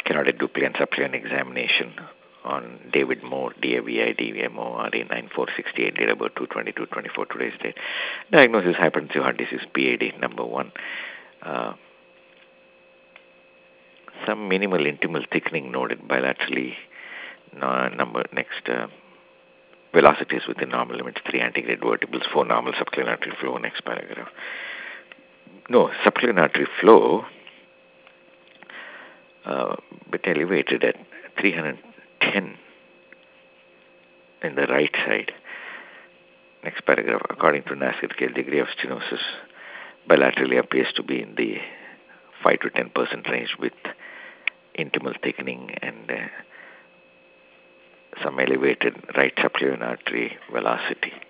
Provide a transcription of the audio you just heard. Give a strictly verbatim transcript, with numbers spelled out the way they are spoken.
carotid duplicate and subclinic examination on David Moore, D A V I D V M O R E nine four six eight, date of birth two twenty-two twenty-four, today's date. Diagnosis hypertensive heart disease, P A D, number one. Uh, some minimal intimal thickening noted bilaterally. No, number next. Uh, velocities within normal limits, three antegrade vertebrals, four normal subclinic artery flow, next paragraph. No, subclinic artery flow, uh, bit elevated at three hundred ten in the right side. Next paragraph, according to NASCAR scale, degree of stenosis bilaterally appears to be in the five to ten percent range with intimal thickening and uh, some elevated right subclavian artery velocity.